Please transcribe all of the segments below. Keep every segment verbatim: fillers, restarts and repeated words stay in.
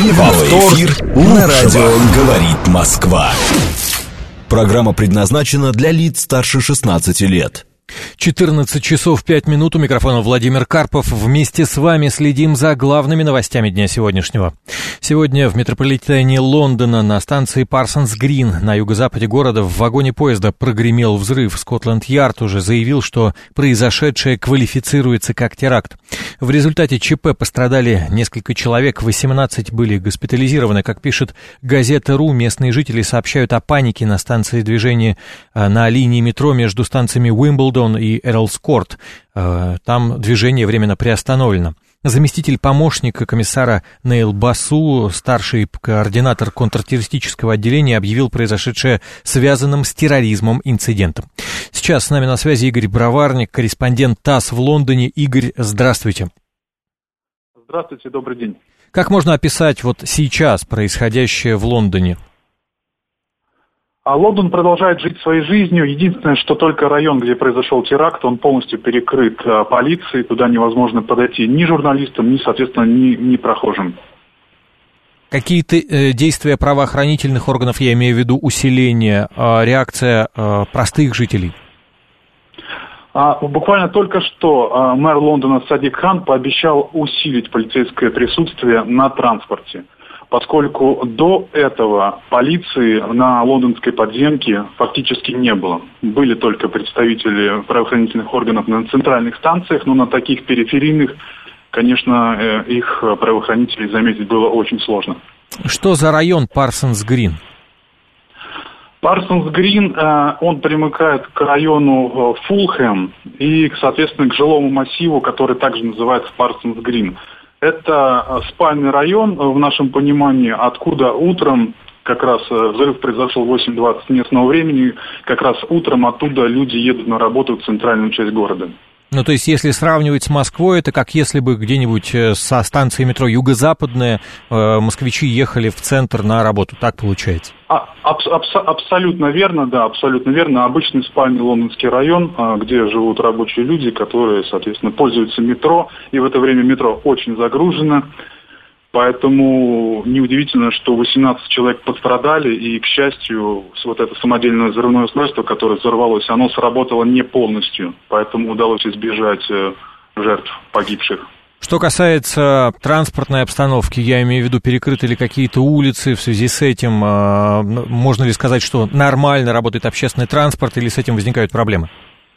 Повтор эфир на радио «Говорит Москва». Программа предназначена для лиц старше шестнадцати лет. четырнадцать часов пять минут, у микрофона Владимир Карпов. Вместе с вами следим за главными новостями дня сегодняшнего. Сегодня в метрополитене Лондона на станции Парсонс-Грин на юго-западе города в вагоне поезда прогремел взрыв. Скотланд-Ярд уже заявил, что произошедшее квалифицируется как теракт. В результате ЧП пострадали несколько человек, восемнадцать были госпитализированы. Как пишет газета.ру, местные жители сообщают о панике на станции движения на линии метро между станциями Уимблдон и Эрлс-Корт. Там движение временно приостановлено. Заместитель помощника комиссара Нейл Басу, старший координатор контртеррористического отделения, объявил произошедшее связанным с терроризмом инцидентом. Сейчас с нами на связи Игорь Броварник, корреспондент ТАСС в Лондоне. Игорь, здравствуйте. Здравствуйте, добрый день. Как можно описать вот сейчас происходящее в Лондоне? А Лондон продолжает жить своей жизнью. Единственное, что только район, где произошел теракт, он полностью перекрыт а, полицией. Туда невозможно подойти ни журналистам, ни, соответственно, ни, ни прохожим. Какие-то э, действия правоохранительных органов, я имею в виду усиление, э, реакция э, простых жителей? А, буквально только что а, мэр Лондона Садик Хан пообещал усилить полицейское присутствие на транспорте, поскольку до этого полиции на лондонской подземке фактически не было. Были только представители правоохранительных органов на центральных станциях, но на таких периферийных, конечно, их правоохранителей заметить было очень сложно. Что за район Парсонс-Грин? Парсонс-Грин, он примыкает к району Фулхэм и, соответственно, к жилому массиву, который также называется Парсонс-Грин. Это спальный район, в нашем понимании, откуда утром, как раз взрыв произошел в восемь двадцать местного времени, как раз утром оттуда люди едут на работу в центральную часть города. Ну, то есть, если сравнивать с Москвой, это как если бы где-нибудь со станции метро Юго-Западная э, москвичи ехали в центр на работу, так получается? А, аб- аб- абсолютно верно, да, абсолютно верно. Обычный спальный лондонский район, а, где живут рабочие люди, которые, соответственно, пользуются метро, и в это время метро очень загружено. Поэтому неудивительно, что восемнадцать человек пострадали, и, к счастью, вот это самодельное взрывное устройство, которое взорвалось, оно сработало не полностью, поэтому удалось избежать жертв, погибших. Что касается транспортной обстановки, я имею в виду, перекрыты ли какие-то улицы в связи с этим, можно ли сказать, что нормально работает общественный транспорт, или с этим возникают проблемы?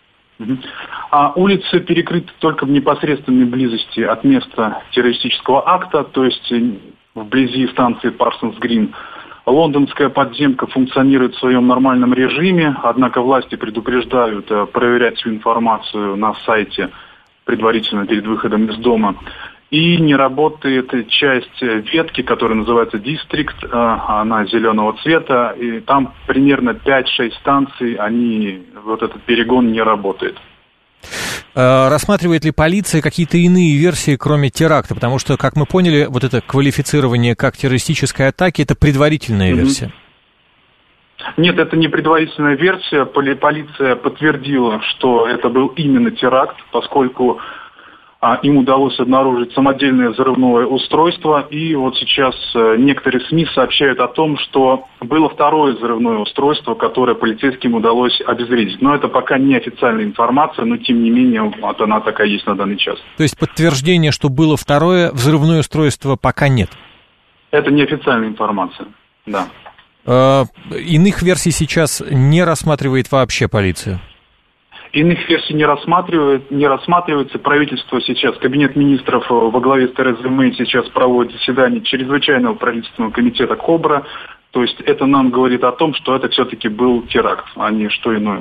А улицы перекрыты только в непосредственной близости от места террористического акта, то есть вблизи станции Парсонс-Грин. Лондонская подземка функционирует в своем нормальном режиме, однако власти предупреждают проверять всю информацию на сайте предварительно перед выходом из дома. И не работает часть ветки, которая называется District, она зеленого цвета, и там примерно пять-шесть станций, они, вот этот перегон не работает. Рассматривает ли полиция какие-то иные версии, кроме теракта? Потому что, как мы поняли, вот это квалифицирование как террористической атаки, это предварительная mm-hmm. версия. Нет, это не предварительная версия. Полиция подтвердила, что это был именно теракт, поскольку а, им удалось обнаружить самодельное взрывное устройство. И вот сейчас а, некоторые СМИ сообщают о том, что было второе взрывное устройство, которое полицейским удалось обезвредить. Но это пока не официальная информация, но тем не менее вот она такая есть на данный час. То есть подтверждение, что было второе взрывное устройство, пока нет? Это неофициальная информация, да. Э, иных версий сейчас не рассматривает вообще полиция? Иных версий не рассматривает, не рассматривается. Правительство сейчас, кабинет министров во главе с Терезой Мэй сейчас проводит заседание чрезвычайного правительственного комитета «Кобра». То есть это нам говорит о том, что это все-таки был теракт, а не что иное.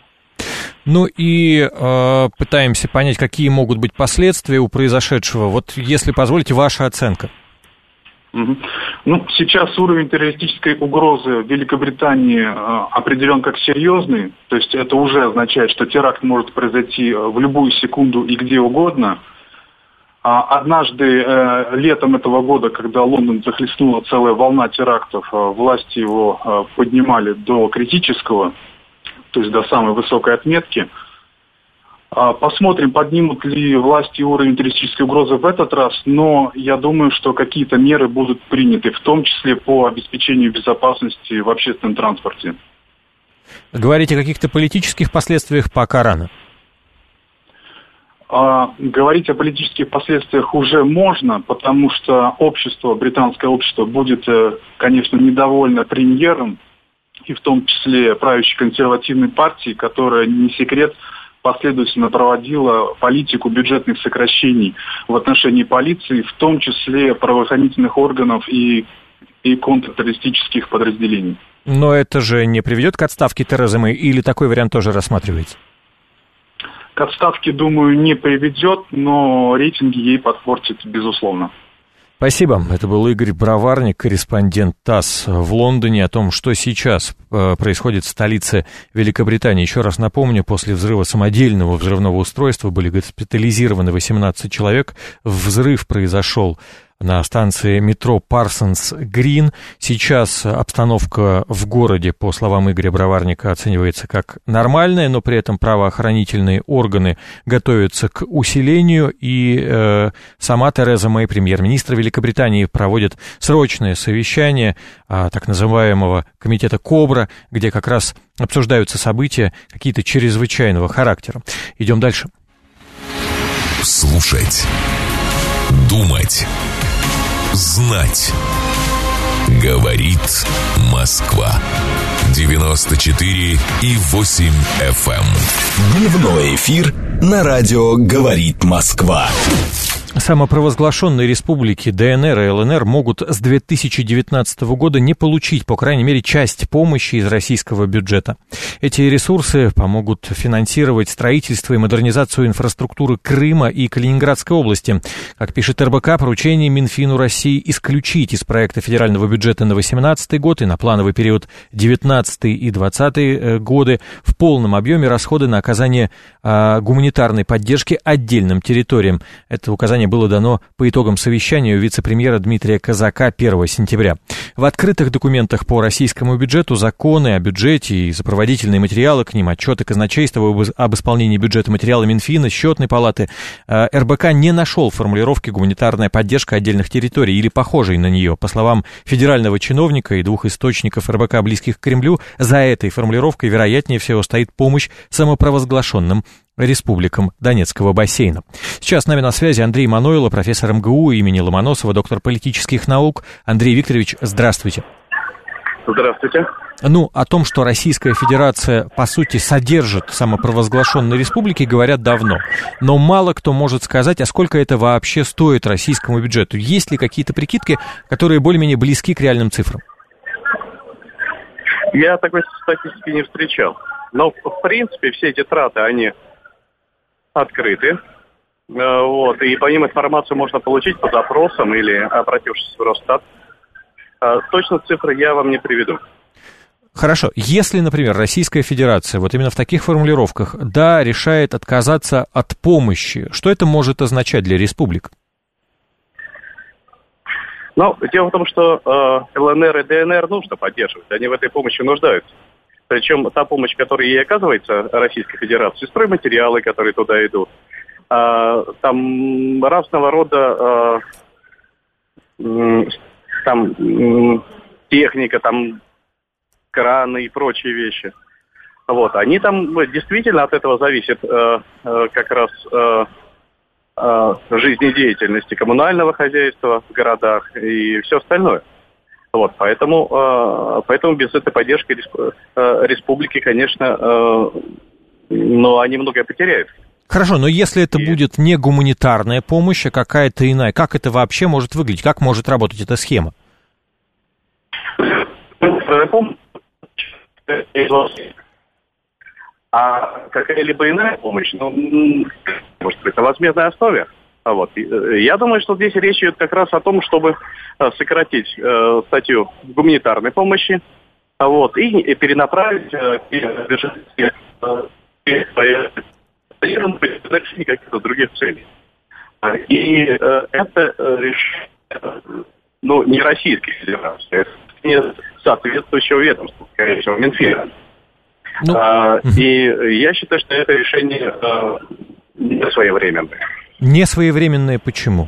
Ну и э, пытаемся понять, какие могут быть последствия у произошедшего. Вот, если позволите, ваша оценка. Угу. Ну, сейчас уровень террористической угрозы в Великобритании э, определен как серьезный, то есть это уже означает, что теракт может произойти в любую секунду и где угодно. А однажды э, летом этого года, когда Лондон захлестнула целая волна терактов, э, власти его э, поднимали до критического, то есть до самой высокой отметки. Посмотрим, поднимут ли власти уровень террористической угрозы в этот раз, но я думаю, что какие-то меры будут приняты, в том числе по обеспечению безопасности в общественном транспорте. Говорить о каких-то политических последствиях пока рано. А, говорить о политических последствиях уже можно, потому что общество, британское общество будет, конечно, недовольно премьером, и в том числе правящей консервативной партией, которая, не секрет, последовательно проводила политику бюджетных сокращений в отношении полиции, в том числе правоохранительных органов и, и контртеррористических подразделений. Но это же не приведет к отставке Терезы Мэй, или такой вариант тоже рассматривается? К отставке, думаю, не приведет, но рейтинги ей подпортит, безусловно. Спасибо. Это был Игорь Броварник, корреспондент ТАСС в Лондоне, о том, что сейчас происходит в столице Великобритании. Еще раз напомню, после взрыва самодельного взрывного устройства были госпитализированы восемнадцать человек. Взрыв произошел на станции метро Парсонс-Грин. Сейчас обстановка в городе, по словам Игоря Броварника, оценивается как нормальная, но при этом правоохранительные органы готовятся к усилению, и э, сама Тереза Мэй, премьер-министр Великобритании, проводит срочное совещание э, так называемого комитета «Кобра», где как раз обсуждаются события какие-то чрезвычайного характера. Идем дальше. Слушать. Думать. Знать. Говорит Москва. девяносто четыре и восемь эф эм. Дневной эфир на радио «Говорит Москва». Самопровозглашенные республики ДНР и ЛНР могут с две тысячи девятнадцатого года не получить, по крайней мере, часть помощи из российского бюджета. Эти ресурсы помогут финансировать строительство и модернизацию инфраструктуры Крыма и Калининградской области. Как пишет эр бэ ка, поручение Минфину России исключить из проекта федерального бюджета на две тысячи восемнадцатый год и на плановый период девятнадцатый и двадцатый годы в полном объеме расходы на оказание а, гуманитарной поддержки отдельным территориям. Это указание было дано по итогам совещания у вице-премьера Дмитрия Казака первого сентября. В открытых документах по российскому бюджету законы о бюджете и сопроводительные материалы к ним, отчеты казначейства об исполнении бюджета, материалы Минфина, Счетной палаты, эр бэ ка не нашел формулировки «гуманитарная поддержка отдельных территорий» или похожей на нее. По словам федерального чиновника и двух источников эр бэ ка, близких к Кремлю, за этой формулировкой, вероятнее всего, стоит помощь самопровозглашенным республикам Донецкого бассейна. Сейчас с нами на связи Андрей Манойло, профессор эм гэ у имени Ломоносова, доктор политических наук. Андрей Викторович, здравствуйте. Здравствуйте. Ну, о том, что Российская Федерация, по сути, содержит самопровозглашенные республики, говорят давно. Но мало кто может сказать, а сколько это вообще стоит российскому бюджету. Есть ли какие-то прикидки, которые более-менее близки к реальным цифрам? Я такой статистики не встречал. Но, в принципе, все эти траты, они открыты, вот, и по ним информацию можно получить по запросам или обратившись в Росстат. Точно цифры я вам не приведу. Хорошо. Если, например, Российская Федерация вот именно в таких формулировках, да, решает отказаться от помощи, что это может означать для республик? Ну, дело в том, что э, эл эн эр и дэ эн эр нужно поддерживать, они в этой помощи нуждаются. Причем та помощь, которая ей оказывается Российской Федерации, стройматериалы, которые туда идут, э, там разного рода э, там э, техника, там краны и прочие вещи. Вот, они там действительно от этого зависит э, э, как раз э, э, жизнедеятельности коммунального хозяйства в городах и все остальное. Вот, поэтому, э, поэтому без этой поддержки респ, э, республики, конечно, э, но они многое потеряют. Хорошо, но если это и... будет не гуманитарная помощь, а какая-то иная, как это вообще может выглядеть? Как может работать эта схема? А какая-либо иная помощь, ну, может быть, на возмездной основе. Вот. Я думаю, что здесь речь идет как раз о том, чтобы сократить э, статью гуманитарной помощи, вот, и, и перенаправить э, каких-то других целей. И э, это решение, ну, не Российской Федерации, это не соответствующего ведомства, скорее всего, Минфина. Ну, а, и я считаю, что это решение а, не своевременные. Не своевременные почему?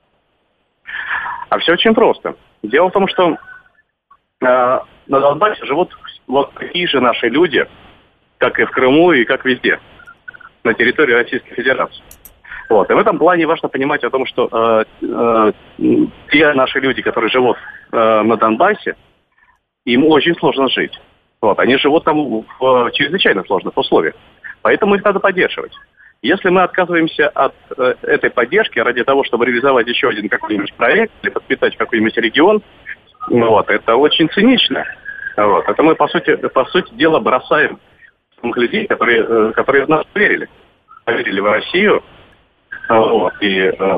А все очень просто. Дело в том, что э, на Донбассе живут вот такие же наши люди, как и в Крыму, и как везде, на территории Российской Федерации. Вот. И в этом плане важно понимать о том, что э, э, те наши люди, которые живут э, на Донбассе, им очень сложно жить. Вот. Они живут там в чрезвычайно сложных условиях. Поэтому их надо поддерживать. Если мы отказываемся от э, этой поддержки ради того, чтобы реализовать еще один какой-нибудь проект или подпитать какой-нибудь регион, вот, это очень цинично. Вот. Это мы, по сути, по сути дела, бросаем людей, которые, э, которые в нас верили. Поверили в Россию. Вот. И э,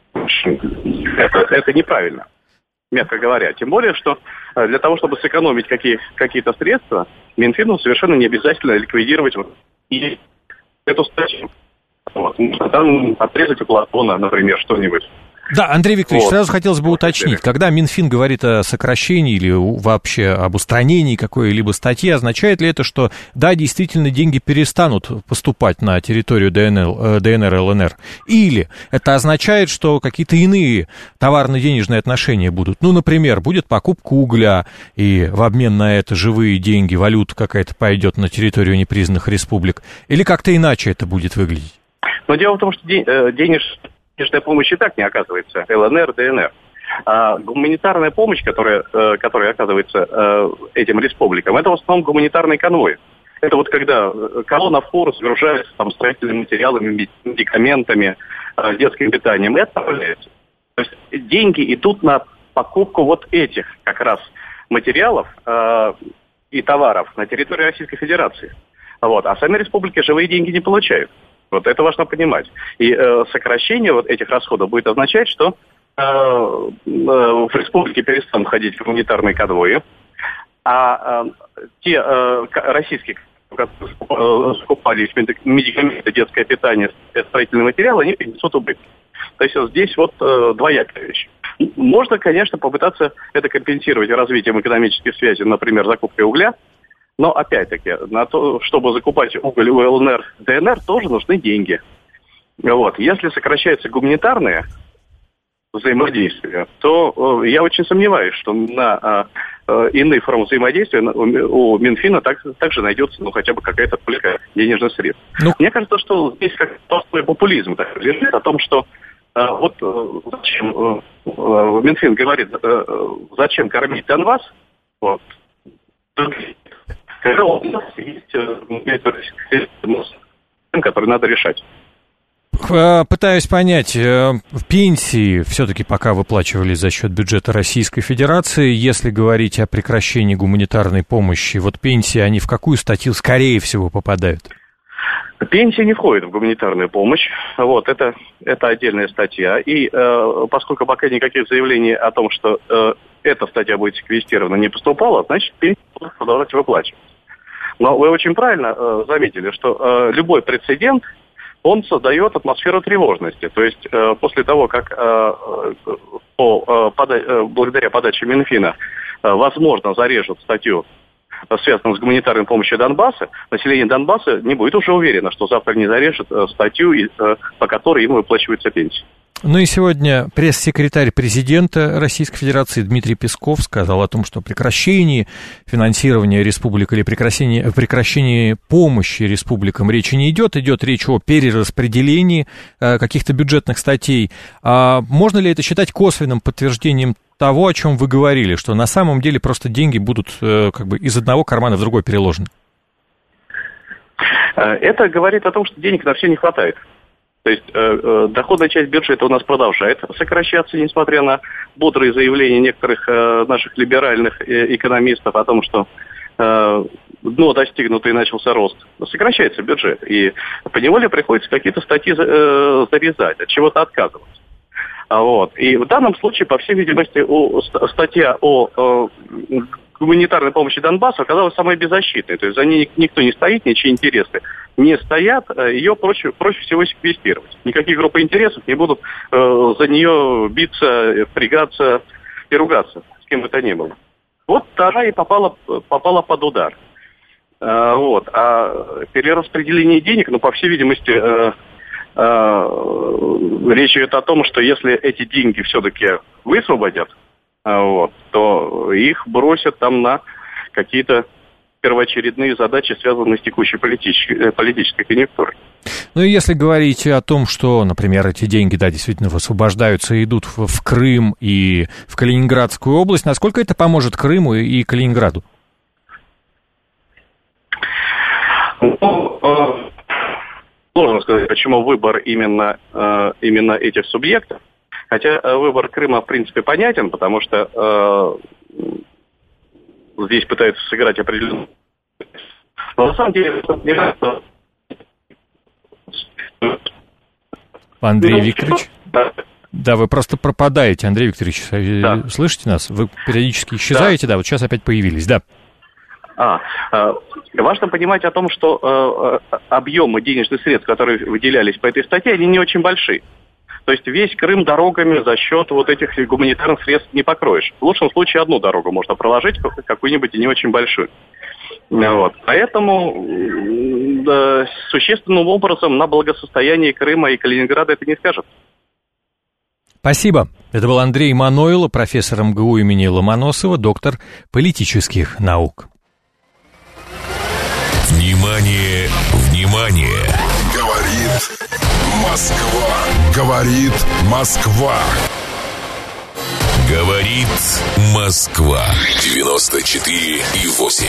это, это неправильно, мягко говоря. Тем более, что для того, чтобы сэкономить какие, какие-то средства, Минфину совершенно не обязательно ликвидировать вот, и эту статью. Вот. Можно там отрезать у Платона, например, что-нибудь. Да, Андрей Викторович, вот. сразу хотелось бы уточнить, когда Минфин говорит о сокращении или вообще об устранении какой-либо статьи, означает ли это, что, да, действительно, деньги перестанут поступать на территорию ДНР, ДНР ЛНР? Или это означает, что какие-то иные товарно-денежные отношения будут? Ну, например, будет покупка угля, и в обмен на это живые деньги, валюта какая-то пойдет на территорию непризнанных республик? Или как-то иначе это будет выглядеть? Но дело в том, что денеж... Денежная помощь и так не оказывается ЛНР, ДНР. А гуманитарная помощь, которая, которая оказывается этим республикам, это в основном гуманитарный конвой. Это вот когда колонна фур загружается там строительными материалами, медикаментами, детским питанием. Это направляется. То есть деньги идут на покупку вот этих как раз материалов и товаров на территории Российской Федерации. Вот. А сами республики живые деньги не получают. Вот это важно понимать. И э, сокращение вот этих расходов будет означать, что э, э, в республике перестанут ходить гуманитарные конвои, а э, те э, российские, которые закупали медикаменты, детское питание, строительные материалы, они перенесут убытки. То есть вот здесь вот э, двоякая вещь. Можно, конечно, попытаться это компенсировать развитием экономических связей, например, закупкой угля. Но, опять-таки, на то, чтобы закупать уголь у ЛНР, ДНР, тоже нужны деньги. Вот. Если сокращаются гуманитарные взаимодействия, то э, я очень сомневаюсь, что на э, иные формы взаимодействия у, у Минфина так, также найдется ну, хотя бы какая-то только денежных средств. Ну... Мне кажется, что здесь как простой популизм так лежит о том, что э, вот э, зачем э, э, Минфин говорит, э, зачем кормить Донбасс, вот, когда у нас есть который надо решать. Пытаюсь понять, пенсии все-таки пока выплачивались за счет бюджета Российской Федерации. Если говорить о прекращении гуманитарной помощи, вот пенсии, они в какую статью скорее всего попадают? Пенсии не входят в гуманитарную помощь. Вот, это, это отдельная статья. И э, поскольку пока никаких заявлений о том, что э, эта статья будет секвестирована, не поступало, значит, пенсии будут продолжать выплачивать. Но вы очень правильно э, заметили, что э, любой прецедент, он создает атмосферу тревожности. То есть э, после того, как э, по, э, пода- э, благодаря подаче Минфина э, возможно зарежут статью, связанную с гуманитарной помощью Донбасса, население Донбасса не будет уже уверено, что завтра не зарежет э, статью, э, по которой ему выплачиваются пенсии. Ну и сегодня пресс-секретарь президента Российской Федерации Дмитрий Песков сказал о том, что прекращение финансирования республик или прекращение, прекращение помощи республикам речи не идет, идет речь о перераспределении э, каких-то бюджетных статей. А можно ли это считать косвенным подтверждением того, о чем вы говорили, что на самом деле просто деньги будут э, как бы из одного кармана в другой переложены? Это говорит о том, что денег на все не хватает. То есть э, доходная часть бюджета у нас продолжает сокращаться, несмотря на бодрые заявления некоторых э, наших либеральных э, экономистов о том, что э, дно достигнуто и начался рост. Сокращается бюджет, и поневоле приходится какие-то статьи э, зарезать, от чего-то отказываться. Вот. И в данном случае, по всей видимости, у, статья о э, гуманитарной помощи Донбассу оказалась самой беззащитной. То есть за ней никто не стоит, ничьи интересы не стоят, ее проще, проще всего секвестировать. Никакие группы интересов не будут э, за нее биться, впрягаться и ругаться, с кем бы то ни было. Вот она и попала, попала под удар. Э, вот. А перераспределение денег, ну, по всей видимости, э, речь идет о том, что если эти деньги все-таки высвободят, вот, то их бросят там на какие-то первоочередные задачи, связанные с текущей политической, политической конъюнктурой. Ну и если говорить о том, что, например, эти деньги, да, действительно высвобождаются и идут в, в Крым и в Калининградскую область, насколько это поможет Крыму и Калининграду? Ну, сложно сказать, почему выбор именно, именно этих субъектов. Хотя выбор Крыма, в принципе, понятен, потому что э, здесь пытаются сыграть определенную... Но на самом деле... Андрей Викторович? Да. Да, вы просто пропадаете, Андрей Викторович. Да. Слышите нас? Вы периодически исчезаете, да, да вот сейчас опять появились, да. А, э, важно понимать о том, что э, объемы денежных средств, которые выделялись по этой статье, они не очень большие. То есть весь Крым дорогами за счет вот этих гуманитарных средств не покроешь. В лучшем случае одну дорогу можно проложить, какую-нибудь и не очень большую. Вот. Поэтому да, существенным образом на благосостояние Крыма и Калининграда это не скажет. Спасибо. Это был Андрей Манойло, профессор эм гэ у имени Ломоносова, доктор политических наук. Внимание, внимание! Говорит Москва. Говорит Москва. Говорит Москва. девяносто четыре и восемь.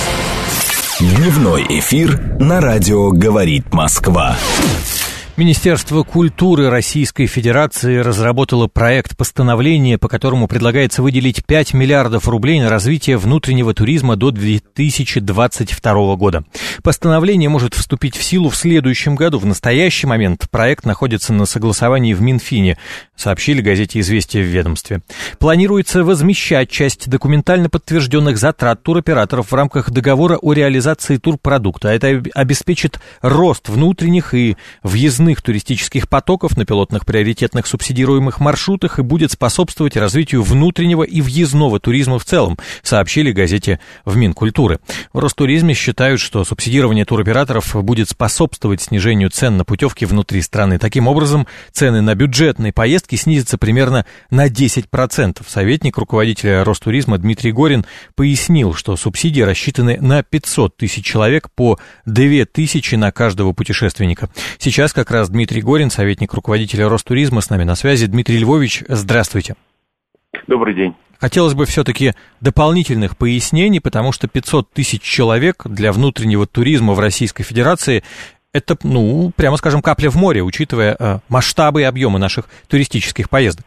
Дневной эфир на радио «Говорит Москва». Министерство культуры Российской Федерации разработало проект постановления, по которому предлагается выделить пять миллиардов рублей на развитие внутреннего туризма до две тысячи двадцать второго года. Постановление может вступить в силу в следующем году. В настоящий момент проект находится на согласовании в Минфине, сообщили газете «Известия» в ведомстве. Планируется возмещать часть документально подтвержденных затрат туроператоров в рамках договора о реализации турпродукта. Это обеспечит рост внутренних и въездных туристических потоков на пилотных приоритетных субсидируемых маршрутах и будет способствовать развитию внутреннего и въездного туризма в целом, сообщили газете в Минкультуры. В Ростуризме считают, что субсидирование туроператоров будет способствовать снижению цен на путевки внутри страны. Таким образом, цены на бюджетные поездки снизятся примерно на десять процентов. Советник руководителя Ростуризма Дмитрий Горин пояснил, что субсидии рассчитаны на пятьсот тысяч человек по две тысячи на каждого путешественника. Сейчас как раз Дмитрий Горин, советник руководителя Ростуризма, с нами на связи. Дмитрий Львович, здравствуйте. Добрый день. Хотелось бы все-таки дополнительных пояснений, потому что пятьсот тысяч человек для внутреннего туризма в Российской Федерации – это, ну, прямо скажем, капля в море, учитывая э, масштабы и объемы наших туристических поездок.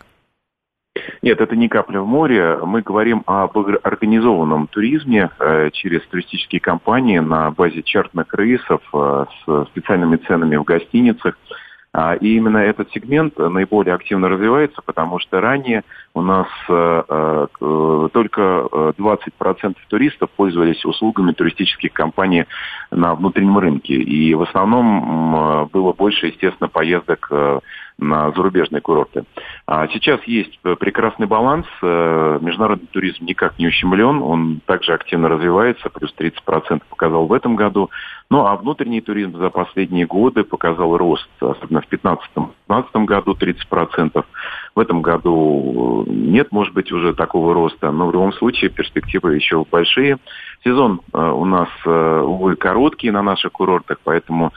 Нет, это не капля в море. Мы говорим об организованном туризме э, через туристические компании на базе чартных рейсов э, с специальными ценами в гостиницах. А, и именно этот сегмент наиболее активно развивается, потому что ранее у нас э, э, только двадцать процентов туристов пользовались услугами туристических компаний на внутреннем рынке. И в основном э, было больше, естественно, поездок э, на зарубежные курорты. А сейчас есть прекрасный баланс. Международный туризм никак не ущемлен, он также активно развивается, плюс тридцать процентов показал в этом году. Ну а внутренний туризм за последние годы показал рост, особенно в пятнадцатом-пятнадцатом году тридцать процентов. В этом году нет, может быть, уже такого роста, но в любом случае перспективы еще большие. Сезон у нас, увы, короткий на наших курортах, поэтому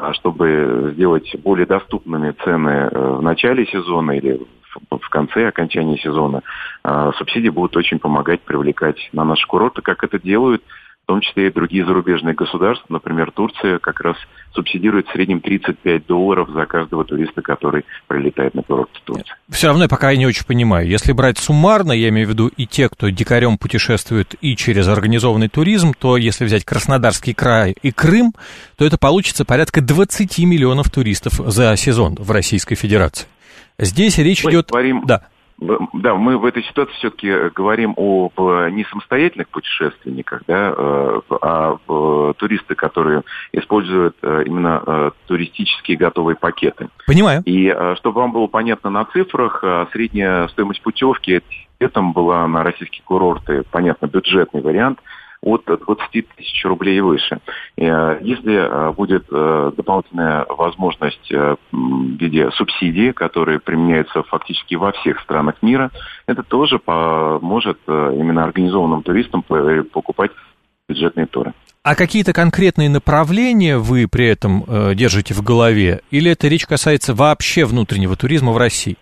чтобы сделать более доступными цены в начале сезона или в конце окончания сезона, субсидии будут очень помогать привлекать на наши курорты, как это делают в том числе и другие зарубежные государства. Например, Турция как раз субсидирует в среднем тридцать пять долларов за каждого туриста, который прилетает на курорт в Турцию. Все равно я пока не очень понимаю. Если брать суммарно, я имею в виду и те, кто дикарем путешествует и через организованный туризм, то если взять Краснодарский край и Крым, то это получится порядка двадцать миллионов туристов за сезон в Российской Федерации. Здесь речь Мы идет... Говорим... Да. Да, мы в этой ситуации все-таки говорим об не самостоятельных путешественниках, да, а туристы, которые используют именно туристические готовые пакеты. Понимаю. И чтобы вам было понятно на цифрах, средняя стоимость путевки летом была на российские курорты, понятно, бюджетный вариант, от двадцати тысяч рублей и выше. Если будет дополнительная возможность в виде субсидий, которые применяются фактически во всех странах мира, это тоже поможет именно организованным туристам покупать бюджетные туры. А какие-то конкретные направления вы при этом э, держите в голове? Или эта речь касается вообще внутреннего туризма в России?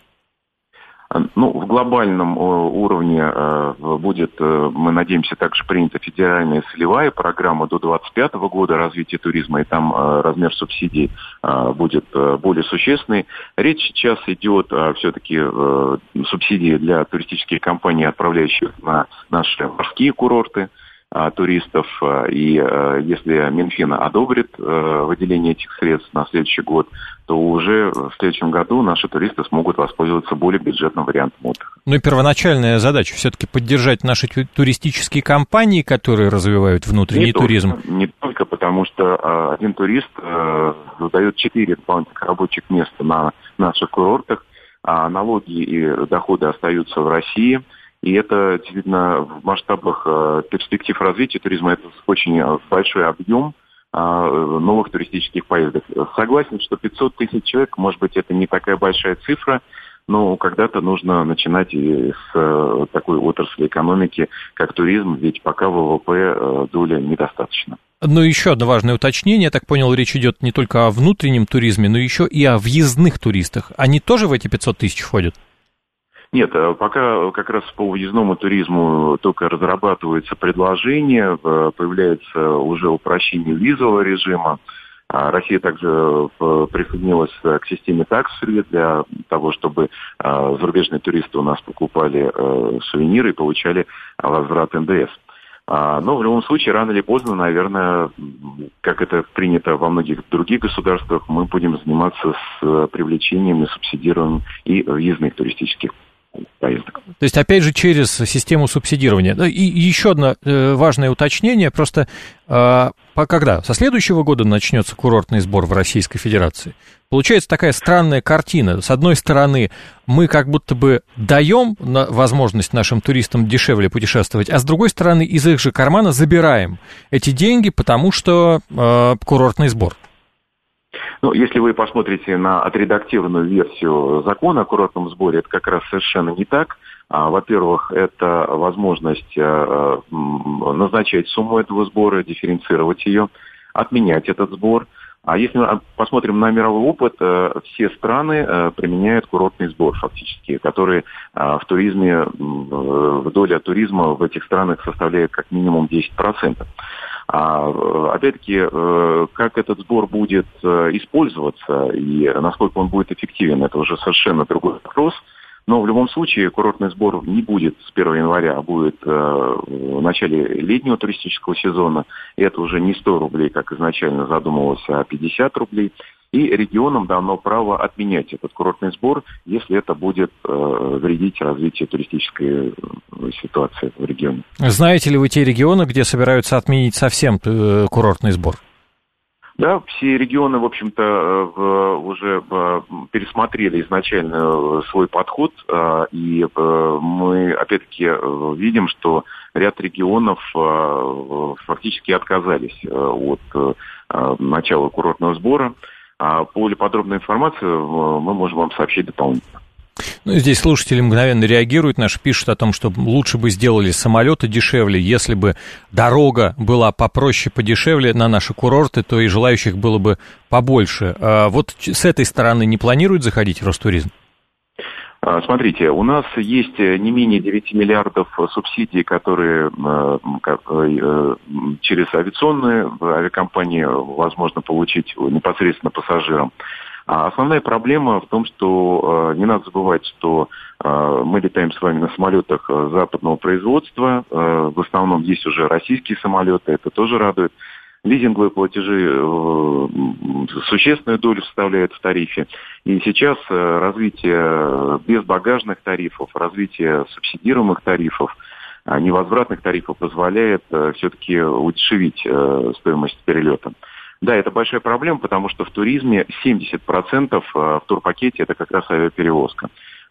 Ну, в глобальном уровне э, будет, э, мы надеемся, также принята федеральная целевая программа до двадцать пятого года развития туризма, и там э, размер субсидий э, будет э, более существенный. Речь сейчас идет о все-таки э, субсидии для туристических компаний, отправляющих на наши морские курорты туристов, и если Минфин одобрит выделение этих средств на следующий год, то уже в следующем году наши туристы смогут воспользоваться более бюджетным вариантом отдыха. Ну и первоначальная задача все-таки поддержать наши туристические компании, которые развивают внутренний не туризм. Только, не только потому, что один турист дает четыре дополнительных рабочих места на наших курортах, а налоги и доходы остаются в России. И это действительно в масштабах э, перспектив развития туризма это очень большой объем э, новых туристических поездок. Согласен, что пятьсот тысяч человек, может быть, это не такая большая цифра, но когда-то нужно начинать и с э, такой отрасли экономики, как туризм, ведь пока ВВП э, доля недостаточно. Ну, еще одно важное уточнение. Я так понял, речь идет не только о внутреннем туризме, но еще и о въездных туристах. Они тоже в эти пятьсот тысяч входят? Нет, пока как раз по въездному туризму только разрабатывается предложение, появляется уже упрощение визового режима. Россия также присоединилась к системе tax-free для того, чтобы зарубежные туристы у нас покупали сувениры и получали возврат эн дэ эс. Но в любом случае, рано или поздно, наверное, как это принято во многих других государствах, мы будем заниматься с привлечением и субсидированием и въездных туристических поездок. То есть, опять же, через систему субсидирования. И еще одно э, важное уточнение, просто э, по когда? Со следующего года начнется курортный сбор в Российской Федерации. Получается такая странная картина. С одной стороны, мы как будто бы даем на возможность нашим туристам дешевле путешествовать, а с другой стороны, из их же кармана забираем эти деньги, потому что э, курортный сбор. Ну, если вы посмотрите на отредактированную версию закона о курортном сборе, это как раз совершенно не так. А, во-первых, это возможность а, назначать сумму этого сбора, дифференцировать ее, отменять этот сбор. А если мы посмотрим на мировой опыт, все страны применяют курортный сбор фактически, который в туризме, доля туризма в этих странах составляет как минимум десять процентов. А, опять-таки, как этот сбор будет использоваться и насколько он будет эффективен, это уже совершенно другой вопрос. Но в любом случае курортный сбор не будет с первого января, а будет э, в начале летнего туристического сезона. И это уже не сто рублей, как изначально задумывалось, а пятьдесят рублей. И регионам дано право отменять этот курортный сбор, если это будет э, вредить развитию туристической ситуации в регионе. Знаете ли вы те регионы, где собираются отменить совсем э, курортный сбор? Да, все регионы, в общем-то, уже пересмотрели изначально свой подход, и мы, опять-таки, видим, что ряд регионов фактически отказались от начала курортного сбора. Более подробную информацию мы можем вам сообщить дополнительно. Ну, здесь слушатели мгновенно реагируют, наши пишут о том, что лучше бы сделали самолеты дешевле, если бы дорога была попроще, подешевле на наши курорты, то и желающих было бы побольше. А вот с этой стороны не планируют заходить в Ростуризм? Смотрите, у нас есть не менее девять миллиардов субсидий, которые через авиационные авиакомпании возможно получить непосредственно пассажирам. А основная проблема в том, что э, не надо забывать, что э, мы летаем с вами на самолетах западного производства. Э, в основном есть уже российские самолеты, это тоже радует. Лизинговые платежи э, существенную долю составляют в тарифе. И сейчас э, развитие безбагажных тарифов, развитие субсидируемых тарифов, э, невозвратных тарифов позволяет э, все-таки удешевить э, стоимость перелета. Да, это большая проблема, потому что в туризме семьдесят процентов в турпакете это как раз авиаперевозка.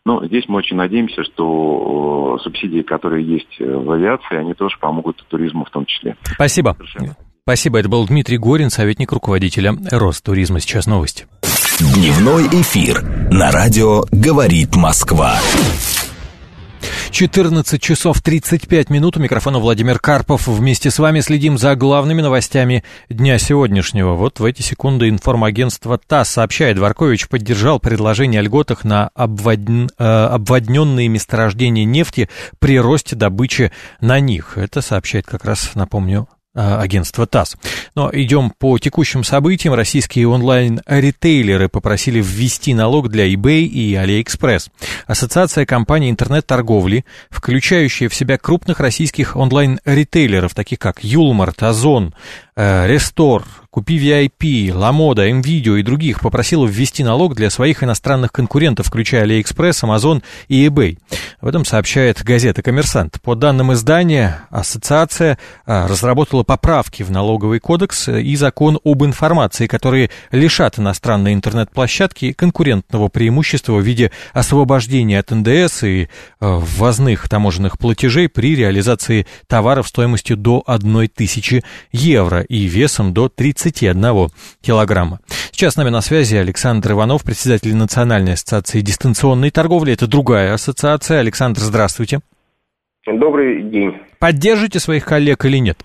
Но здесь мы очень надеемся, что субсидии, которые есть в авиации, они тоже помогут туризму в том числе. Спасибо. Совершенно. Спасибо. Это был Дмитрий Горин, советник руководителя Ростуризма. Сейчас новости. Дневной эфир на радио «Говорит Москва». четырнадцать часов тридцать пять минут. У микрофона Владимир Карпов. Вместе с вами следим за главными новостями дня сегодняшнего. Вот в эти секунды информагентство ТАСС сообщает, Дворкович поддержал предложение о льготах на обводн... э, обводненные месторождения нефти при росте добычи на них. Это сообщает как раз, напомню, агентство ТАСС. Но идем по текущим событиям. Российские онлайн-ритейлеры попросили ввести налог для eBay и AliExpress. Ассоциация компаний интернет-торговли, включающая в себя крупных российских онлайн-ритейлеров, таких как Юлмарт, Озон, Рестор, Купи ви ай пи, Ламода, МВидео и других, попросила ввести налог для своих иностранных конкурентов, включая AliExpress, Amazon и eBay. Об этом сообщает газета «Коммерсант». По данным издания, ассоциация разработала поправки в налоговый кодекс и закон об информации, которые лишат иностранные интернет-площадки конкурентного преимущества в виде освобождения от эн дэ эс и ввозных таможенных платежей при реализации товаров стоимостью до одной тысячи евро и весом до тридцати одного килограмма. Сейчас с нами на связи Александр Иванов, председатель Национальной ассоциации дистанционной торговли. Это другая ассоциация. Александр, здравствуйте. Добрый день. Поддержите своих коллег или нет?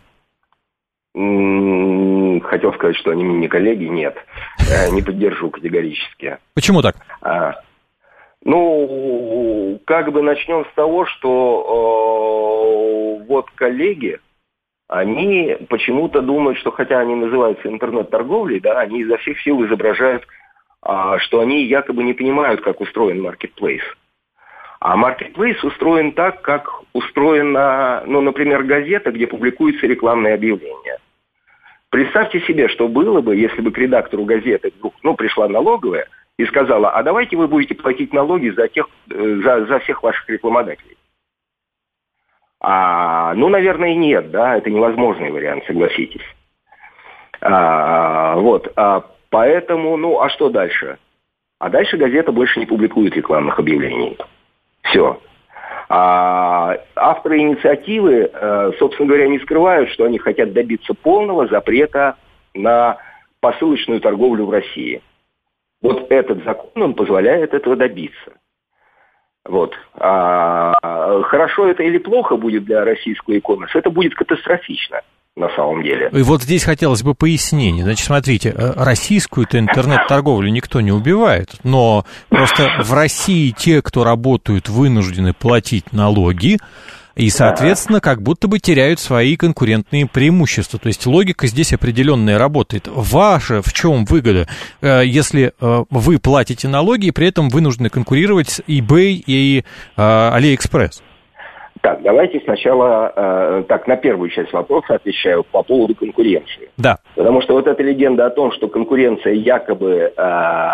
Хотел сказать, что они мне не коллеги, нет. Не поддержу категорически. Почему так? А, ну, как бы начнем с того, что э, вот коллеги, они почему-то думают, что хотя они называются интернет-торговлей, да, они изо всех сил изображают, а, что они якобы не понимают, как устроен маркетплейс. А маркетплейс устроен так, как устроена, ну, например, газета, где публикуются рекламные объявления. Представьте себе, что было бы, если бы к редактору газеты вдруг, ну, пришла налоговая и сказала, а давайте вы будете платить налоги за, тех, за, за всех ваших рекламодателей. А, ну, наверное, нет, да, это невозможный вариант, согласитесь. А, вот, а, поэтому, ну, а что дальше? А дальше газета больше не публикует рекламных объявлений. Все. А, авторы инициативы, а, собственно говоря, не скрывают, что они хотят добиться полного запрета на посылочную торговлю в России. Вот этот закон, он позволяет этого добиться. Вот. А, хорошо это или плохо будет для российского e-commerce, это будет катастрофично на самом деле. И вот здесь хотелось бы пояснений. Значит, смотрите, российскую-то интернет-торговлю никто не убивает, но просто в России те, кто работают, вынуждены платить налоги, и, соответственно, как будто бы теряют свои конкурентные преимущества. То есть логика здесь определенная работает. Ваша в чем выгода, если вы платите налоги и при этом вынуждены конкурировать с eBay и AliExpress? Так, давайте сначала, э, так, на первую часть вопроса отвечаю по поводу конкуренции. Да. Потому что вот эта легенда о том, что конкуренция якобы э,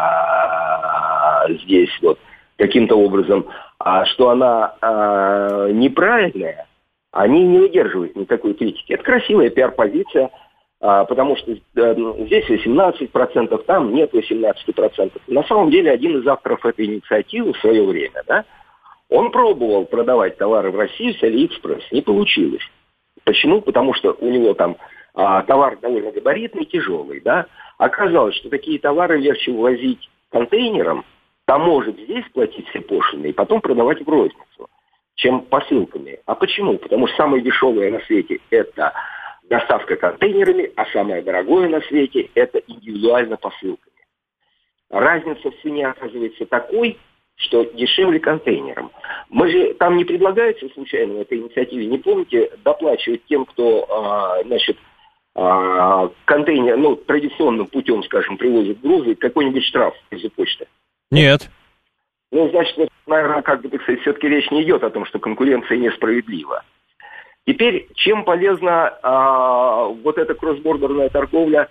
здесь вот каким-то образом, а что она э, неправильная, они не выдерживают никакой критики. Это красивая пиар-позиция, э, потому что э, здесь восемнадцать процентов, там нет восемнадцать процентов. На самом деле один из авторов этой инициативы в свое время, да, он пробовал продавать товары в Россию с AliExpress, не получилось. Почему? Потому что у него там а, товар довольно габаритный, тяжелый, да. Оказалось, что такие товары легче ввозить контейнером, таможить здесь, платить все пошлины и потом продавать в розницу, чем посылками. А почему? Потому что самое дешевое на свете – это доставка контейнерами, а самое дорогое на свете – это индивидуально посылками. Разница в цене оказывается такой, что дешевле контейнером. Мы же, там не предлагается случайно в этой инициативе, не помните, доплачивать тем, кто, а, значит, а, контейнер, ну, традиционным путем, скажем, привозит грузы, какой-нибудь штраф из-за почты? Нет. Ну, значит, вот, наверное, как бы, так сказать, все-таки речь не идет о том, что конкуренция несправедлива. Теперь, чем полезна а, вот эта кроссбордерная торговля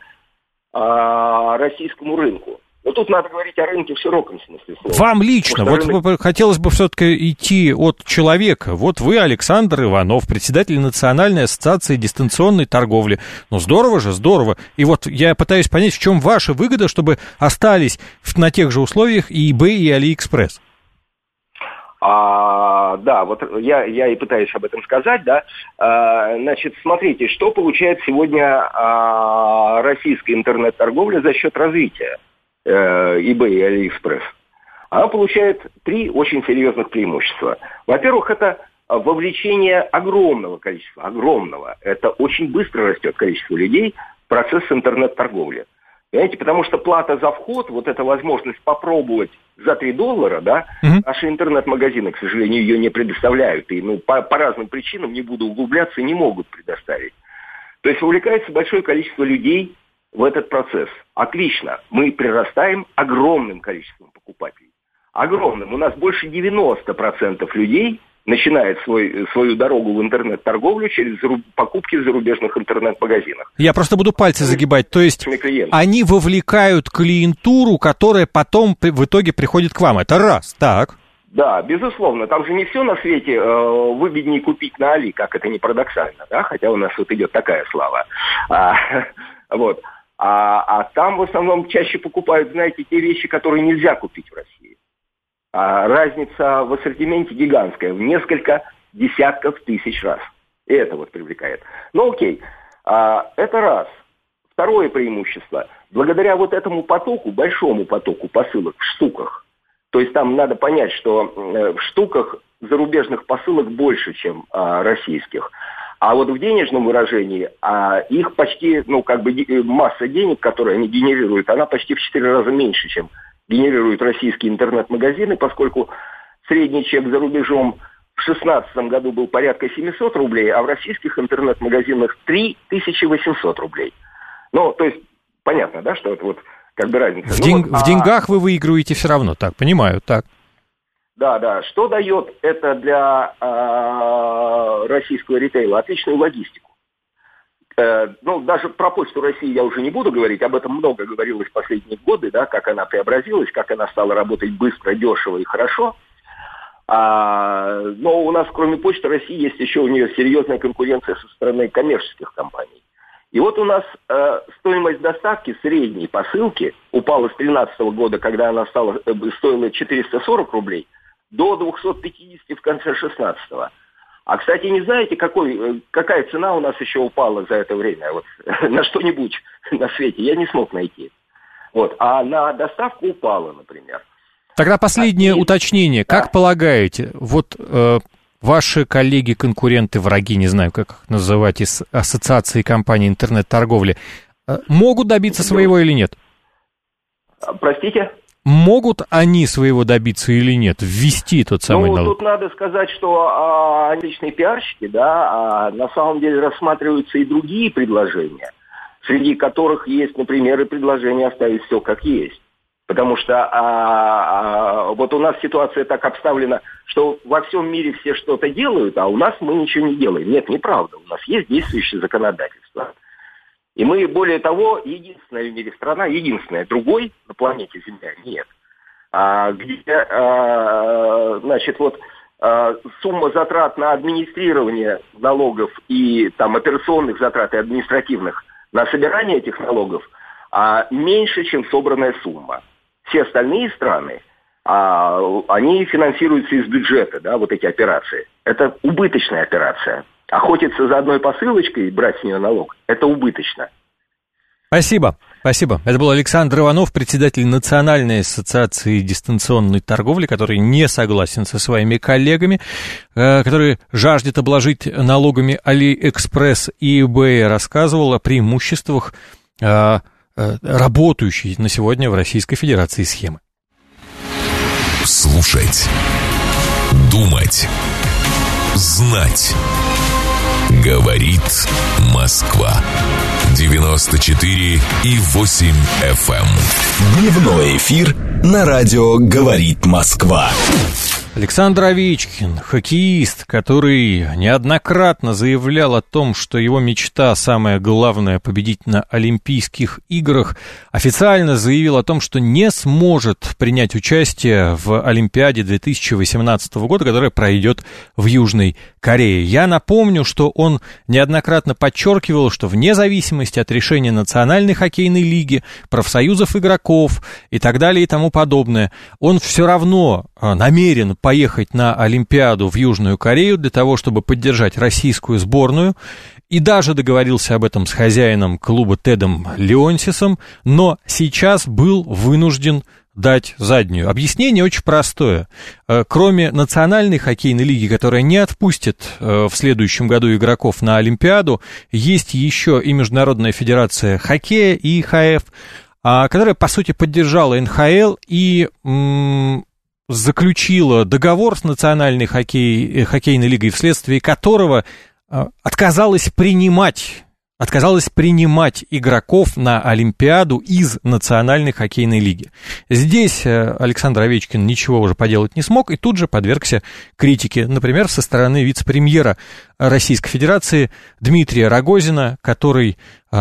а, российскому рынку? Но тут надо говорить о рынке в широком смысле слова. Вам лично, вот рынок... хотелось бы все-таки идти от человека. Вот вы, Александр Иванов, председатель Национальной ассоциации дистанционной торговли. Ну, здорово же, здорово. И вот я пытаюсь понять, в чем ваша выгода, чтобы остались на тех же условиях и eBay, и AliExpress. А, да, вот я, я и пытаюсь об этом сказать, да. А, значит, смотрите, что получает сегодня а, российская интернет-торговля за счет развития а, eBay и AliExpress. Она получает три очень серьезных преимущества. Во-первых, это вовлечение огромного количества, огромного, это очень быстро растет количество людей в процесс интернет-торговли. Понимаете, потому что плата за вход, вот эта возможность попробовать за три доллара, да, угу. Наши интернет-магазины, к сожалению, ее не предоставляют. И ну, по, по разным причинам, не буду углубляться, не могут предоставить. То есть вовлекается большое количество людей в этот процесс. Отлично. Мы прирастаем огромным количеством покупателей. Огромным. У нас больше девяносто процентов людей начинает свой, свою дорогу в интернет-торговлю через заруб... покупки в зарубежных интернет-магазинах. Я просто буду пальцы загибать. То есть они вовлекают клиентуру, которая потом в итоге приходит к вам. Это раз, так? Да, безусловно. Там же не все на свете э, выгоднее купить на Али, как это не парадоксально, да? Хотя у нас вот идет такая слава. А, вот. а, а там в основном чаще покупают, знаете, те вещи, которые нельзя купить в России. А разница в ассортименте гигантская, в несколько десятков тысяч раз. И это вот привлекает. Ну окей, а, это раз. Второе преимущество. Благодаря вот этому потоку, большому потоку посылок в штуках, то есть там надо понять, что в штуках зарубежных посылок больше, чем а, российских. А вот в денежном выражении а, их почти, ну как бы масса денег, которые они генерируют, она почти в четыре раза меньше, чем генерируют российские интернет-магазины, поскольку средний чек за рубежом в две тысячи шестнадцатом году был порядка семьсот рублей, а в российских интернет-магазинах три тысячи восемьсот рублей. Ну, то есть, понятно, да, что это вот как бы разница. В, ну, день... вот, в а... деньгах вы выигрываете все равно, так, понимаю, так. Да, да. Что дает это для э, российского ритейла? Отличную логистику. Ну, даже про Почту России я уже не буду говорить, об этом много говорилось в последние годы, да, как она преобразилась, как она стала работать быстро, дешево и хорошо. А, но у нас, кроме Почты России, есть еще у нее серьезная конкуренция со стороны коммерческих компаний. И вот у нас э, стоимость доставки средней посылки упала с две тысячи тринадцатого года, когда она стала, э, стоила четыреста сорок рублей, до двести пятьдесят в конце две тысячи шестнадцатого. А, кстати, не знаете, какой, какая цена у нас еще упала за это время? Вот, на что-нибудь на свете я не смог найти. Вот, а на доставку упала, например. Тогда последнее а, уточнение. Да. Как полагаете, вот э, ваши коллеги, конкуренты, враги, не знаю, как их называть, из ассоциации компаний интернет-торговли, э, могут добиться своего или нет? Простите? Могут они своего добиться или нет? Ввести тот самый ну, налог? Ну, тут надо сказать, что а, они личные пиарщики, да, а на самом деле рассматриваются и другие предложения, среди которых есть, например, и предложение оставить все как есть. Потому что а, а, вот у нас ситуация так обставлена, что во всем мире все что-то делают, а у нас мы ничего не делаем. Нет, неправда. У нас есть действующее законодательство. И мы, более того, единственная в мире страна, единственная, другой на планете Земля нет. А, где, а, значит, вот а, сумма затрат на администрирование налогов и там операционных затрат и административных на собирание этих налогов а, меньше, чем собранная сумма. Все остальные страны, а, они финансируются из бюджета, да, вот эти операции. Это убыточная операция. Охотиться за одной посылочкой и брать с нее налог – это убыточно. Спасибо, спасибо. Это был Александр Иванов, председатель Национальной ассоциации дистанционной торговли, который не согласен со своими коллегами, который жаждет обложить налогами AliExpress и eBay, рассказывал о преимуществах работающей на сегодня в Российской Федерации схемы. Слушать, думать, знать. Говорит Москва. девяносто четыре и восемь эф эм. Дневной эфир на радио «Говорит Москва». Александр Овечкин, хоккеист, который неоднократно заявлял о том, что его мечта, самое главное, победить на Олимпийских играх, официально заявил о том, что не сможет принять участие в Олимпиаде две тысячи восемнадцатого года, которая пройдет в Южной Кореи. Я напомню, что он неоднократно подчеркивал, что вне зависимости от решения Национальной хоккейной лиги, профсоюзов игроков и так далее и тому подобное, он все равно намерен поехать на Олимпиаду в Южную Корею для того, чтобы поддержать российскую сборную, и даже договорился об этом с хозяином клуба Тедом Леонсисом, но сейчас был вынужден дать заднюю. Объяснение очень простое. Кроме Национальной хоккейной лиги, которая не отпустит в следующем году игроков на Олимпиаду, есть еще и Международная федерация хоккея, и ИХФ, которая, по сути, поддержала эн ха эл и м- заключила договор с Национальной хоккей, хоккейной лигой, вследствие которого отказалась принимать отказалась принимать игроков на Олимпиаду из Национальной хоккейной лиги. Здесь Александр Овечкин ничего уже поделать не смог и тут же подвергся критике, например, со стороны вице-премьера Российской Федерации Дмитрия Рогозина, который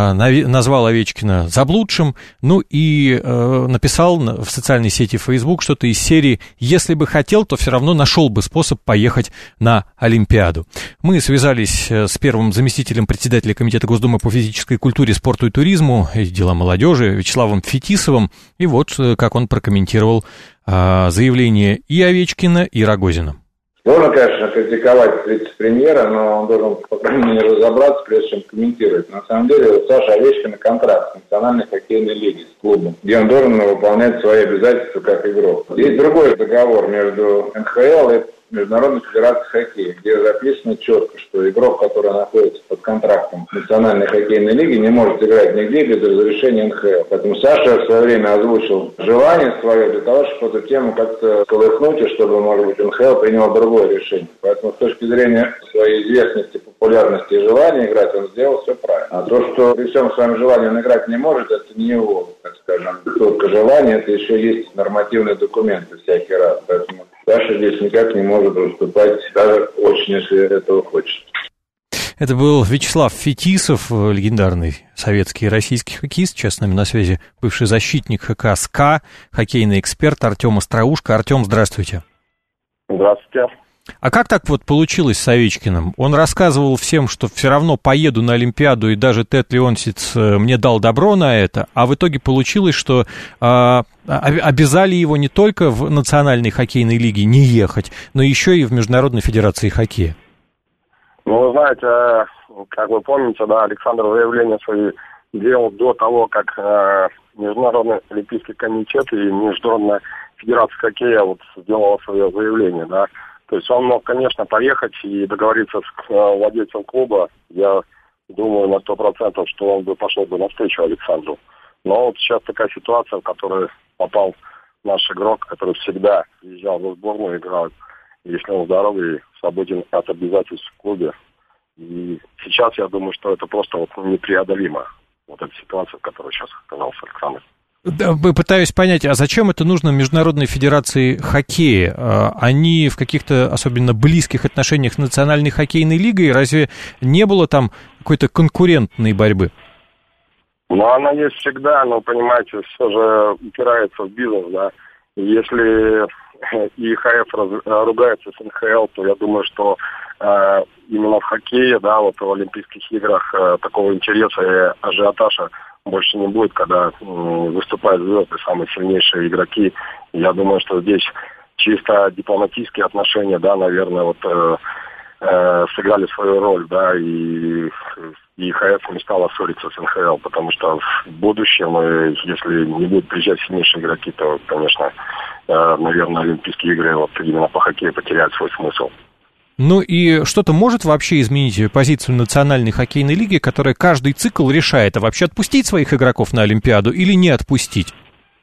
назвал Овечкина заблудшим, ну и э, написал в социальной сети Facebook что-то из серии «Если бы хотел, то все равно нашел бы способ поехать на Олимпиаду». Мы связались с первым заместителем председателя Комитета Госдумы по физической культуре, спорту и туризму и делам молодежи Вячеславом Фетисовым, и вот как он прокомментировал э, заявление и Овечкина, и Рогозина. Можно, конечно, критиковать вице-премьера, но он должен, по крайней мере, разобраться, прежде чем комментировать. На самом деле, у Саши Овечкина контракт с Национальной хоккейной лигой, с клубом, где он должен выполнять свои обязательства как игрок. Есть другой договор между эн ха эл и Международной федерацией хоккея, где записано четко, что игрок, который находится под контрактом Национальной хоккейной лиги, не может играть нигде без разрешения эн ха эл. Поэтому Саша в свое время озвучил желание свое для того, чтобы эту тему как-то колыхнуть, и чтобы, может быть, эн ха эл принял другое решение. Поэтому с точки зрения своей известности, популярности и желания играть, он сделал все правильно. А то, что при всем своем желании он играть не может, это не его, так скажем, только желание, это еще есть нормативные документы всякий раз. Поэтому Саша здесь никак не может выступать, даже очень, если этого хочет. Это был Вячеслав Фетисов, легендарный советский и российский хоккеист. Сейчас с нами на связи бывший защитник ха ка СКА, хоккейный эксперт Артем Остроушко. Артем, здравствуйте. Здравствуйте. А как так вот получилось с Овечкиным? Он рассказывал всем, что все равно поеду на Олимпиаду, и даже Тед Леонсиц мне дал добро на это, а в итоге получилось, что а, обязали его не только в Национальной хоккейной лиге не ехать, но еще и в Международной федерации хоккея. Ну, вы знаете, как вы помните, да, Александр заявление свои делал до того, как э, Международный олимпийский комитет и Международная федерация хоккея вот сделала свое заявление, да. То есть он мог, конечно, поехать и договориться с владельцем клуба. Я думаю на сто процентов, что он бы пошел бы навстречу Александру. Но вот сейчас такая ситуация, в которую попал наш игрок, который всегда езжал в сборную, играл, если он здоровый, свободен от обязательств в клубе. И сейчас я думаю, что это просто вот непреодолимо. Вот эта ситуация, в которой сейчас оказался Александр. Да, пытаюсь понять, а зачем это нужно Международной федерации хоккея? Они в каких-то особенно близких отношениях с Национальной хоккейной лигой? Разве не было там какой-то конкурентной борьбы? Ну, она есть всегда, но, понимаете, все же упирается в бизнес, да. Если и ИХФ ругается с эн ха эл, то я думаю, что э, именно в хоккее, да, вот в Олимпийских играх э, такого интереса и ажиотажа больше не будет, когда э, выступают звезды, самые сильнейшие игроки. Я думаю, что здесь чисто дипломатические отношения, да, наверное, вот э, э, сыграли свою роль, да, и, и ИХФ не стала ссориться с эн ха эл, потому что в будущем, э, если не будут приезжать сильнейшие игроки, то, конечно, э, наверное, Олимпийские игры вот именно по хоккею потеряют свой смысл. Ну и что-то может вообще изменить позицию Национальной хоккейной лиги, которая каждый цикл решает, а вообще отпустить своих игроков на Олимпиаду или не отпустить?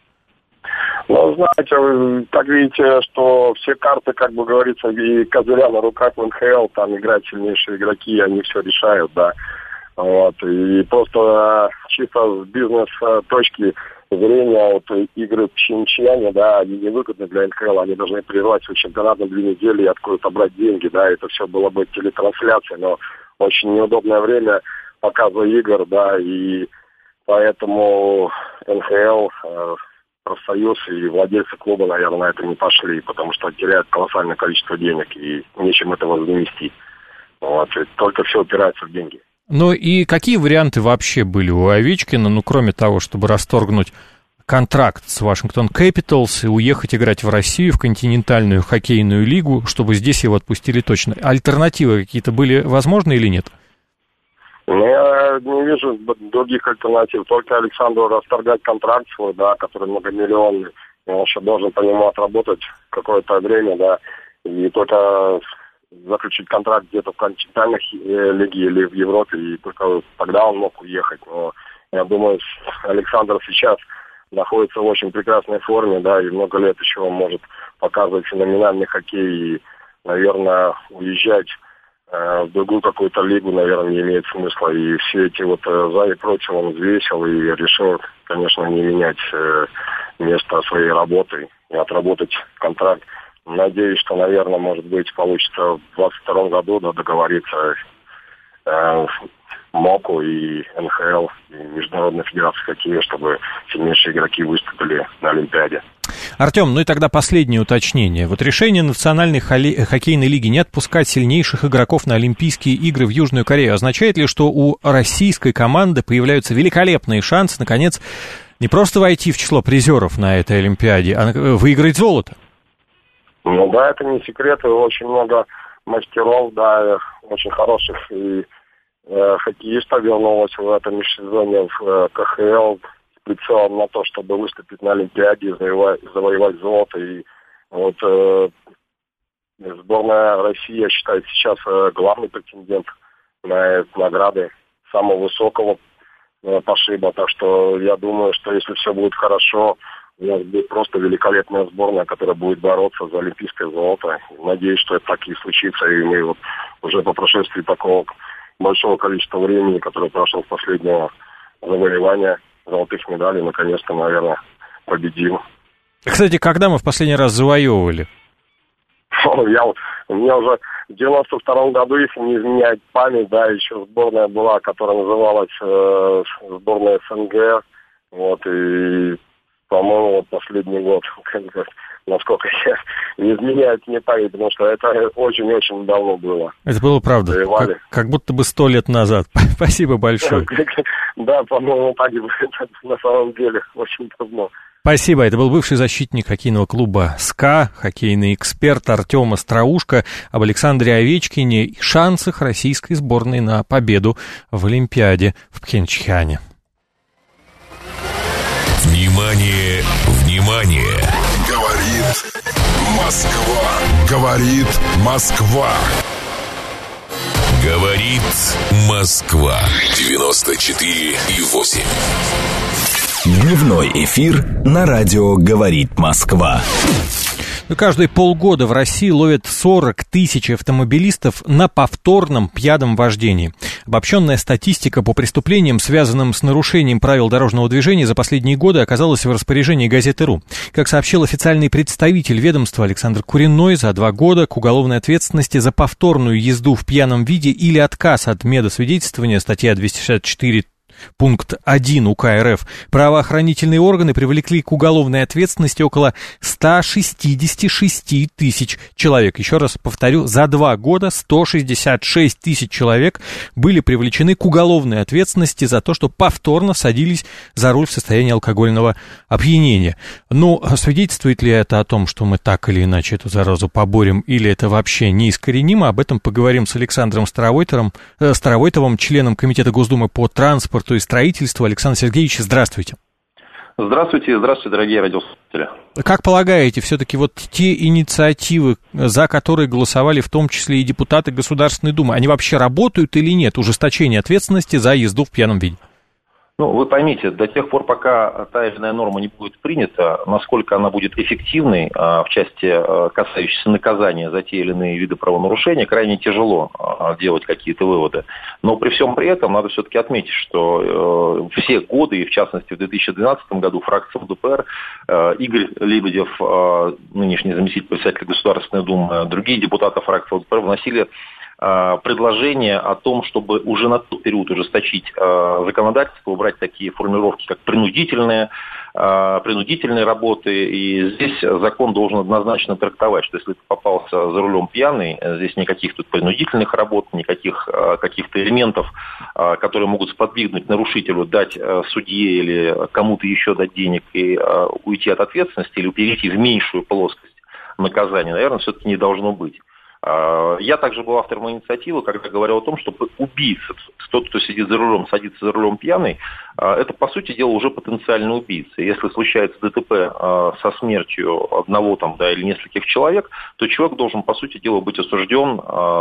Ну, знаете, вы так видите, что все карты, как бы говорится, и козыря на руках в эн ха эл, там играют сильнейшие игроки, они все решают, да. Вот, и просто чисто с бизнес-точки зрения вот, игры в Пхенчхане, да, они невыгодны для эн ха эл, они должны прервать свой чемпионат на две недели и откуда-то брать деньги, да, это все было бы телетрансляцией, но очень неудобное время показа игр, да, и поэтому эн ха эл, э, профсоюз и владельцы клуба, наверное, на это не пошли, потому что теряют колоссальное количество денег и нечем это возместить. Вот, и только все упирается в деньги. Ну и какие варианты вообще были у Овечкина, ну кроме того, чтобы расторгнуть контракт с Вашингтон Кэпиталс и уехать играть в Россию, в континентальную хоккейную лигу, чтобы здесь его отпустили точно? Альтернативы какие-то были возможны или нет? Ну, я не вижу других альтернатив. Только Александру расторгать контракт свой, да, который многомиллионный. Он еще должен по нему отработать какое-то время, да, и только заключить контракт где-то в континентальной лиге или в Европе, и только тогда он мог уехать. Но я думаю, Александр сейчас находится в очень прекрасной форме, да, и много лет еще он может показывать феноменальный хоккей, и, наверное, уезжать э, в другую какую-то лигу, наверное, не имеет смысла. И все эти вот э, за и против он взвесил и решил, конечно, не менять э, место своей работы и отработать контракт. Надеюсь, что, наверное, может быть, получится в двадцать втором году, да, договориться э, МОКу и эн ха эл, и Международной Федерации хоккея, чтобы сильнейшие игроки выступили на Олимпиаде. Артем, ну и тогда последнее уточнение. Вот решение Национальной холли... хоккейной лиги не отпускать сильнейших игроков на Олимпийские игры в Южную Корею означает ли, что у российской команды появляются великолепные шансы, наконец, не просто войти в число призеров на этой Олимпиаде, а выиграть золото? Ну да, это не секрет, очень много мастеров, да, очень хороших и э, хоккеистов вернулось в этом межсезонье в э, ка ха эл с прицелом на то, чтобы выступить на Олимпиаде и завоевать, завоевать золото. И вот э, сборная России, я считаю, сейчас э, главный претендент на награды самого высокого э, пошиба. Так что я думаю, что если все будет хорошо, у нас будет просто великолепная сборная, которая будет бороться за олимпийское золото. Надеюсь, что это так и случится. И мы вот уже по прошествии такого большого количества времени, которое прошло с последнего завоевания золотых медалей, наконец-то, наверное, победим. Кстати, когда мы в последний раз завоевывали? Я вот, у меня уже в девяносто втором году, если не изменяет память, да, еще сборная была, которая называлась э, сборная эс эн гэ. Вот, и по-моему, вот последний год, насколько я не изменяет мне память, потому что это очень-очень давно было. Это было правда, как, как будто бы сто лет назад. Спасибо большое. Да, по-моему, так и на самом деле очень давно. Спасибо. Это был бывший защитник хоккейного клуба СКА, хоккейный эксперт Артем Остроушко об Александре Овечкине и шансах российской сборной на победу в Олимпиаде в Пхенчхане. Внимание, внимание! Говорит Москва. Говорит Москва. Говорит Москва. девяносто четыре и восемь. Дневной эфир на радио «Говорит Москва». Каждые полгода в России ловят сорок тысяч автомобилистов на повторном пьяном вождении. Обобщенная статистика по преступлениям, связанным с нарушением правил дорожного движения, за последние годы оказалась в распоряжении газеты «Ру». Как сообщил официальный представитель ведомства Александр Куриной, за два года к уголовной ответственности за повторную езду в пьяном виде или отказ от медосвидетельствования, статья двести шестьдесят четыре пункт один УК эр эф, правоохранительные органы привлекли к уголовной ответственности около сто шестьдесят шесть тысяч человек. Еще раз повторю, за два года сто шестьдесят шесть тысяч человек были привлечены к уголовной ответственности за то, что повторно садились за руль в состоянии алкогольного опьянения. Но свидетельствует ли это о том, что мы так или иначе эту заразу поборем, или это вообще неискоренимо? Об этом поговорим с Александром Старовойтовым, э, Старовойтовым, членом Комитета Госдумы по транспорту и строительству. Александр Сергеевич, здравствуйте. Здравствуйте, здравствуйте, дорогие радиослушатели. Как полагаете, все-таки вот те инициативы, за которые голосовали в том числе и депутаты Государственной Думы, они вообще работают или нет? Ужесточение ответственности за езду в пьяном виде. Ну, вы поймите, до тех пор, пока та или иная норма не будет принята, насколько она будет эффективной а, в части а, касающейся наказания за те или иные виды правонарушения, крайне тяжело а, делать какие-то выводы. Но при всем при этом надо все-таки отметить, что э, все годы, и в частности в две тысячи двенадцатом году, фракция эл дэ пэ эр, э, Игорь Лебедев, э, нынешний заместитель председателя Государственной Думы, другие депутаты фракции эл дэ пэ эр вносили предложение о том, чтобы уже на тот период ужесточить законодательство, убрать такие формулировки, как принудительные, принудительные работы. И здесь закон должен однозначно трактовать, что если ты попался за рулем пьяный, здесь никаких тут принудительных работ, никаких каких-то элементов, которые могут сподвигнуть нарушителю дать судье или кому-то еще дать денег и уйти от ответственности или перейти в меньшую плоскость наказания, наверное, все-таки не должно быть. Я также был автором инициативы, когда говорил о том, что убийца, тот, кто сидит за рулем, садится за рулем пьяный, это, по сути дела, уже потенциальный убийца. Если случается ДТП со смертью одного там, да, или нескольких человек, то человек должен, по сути дела, быть осужден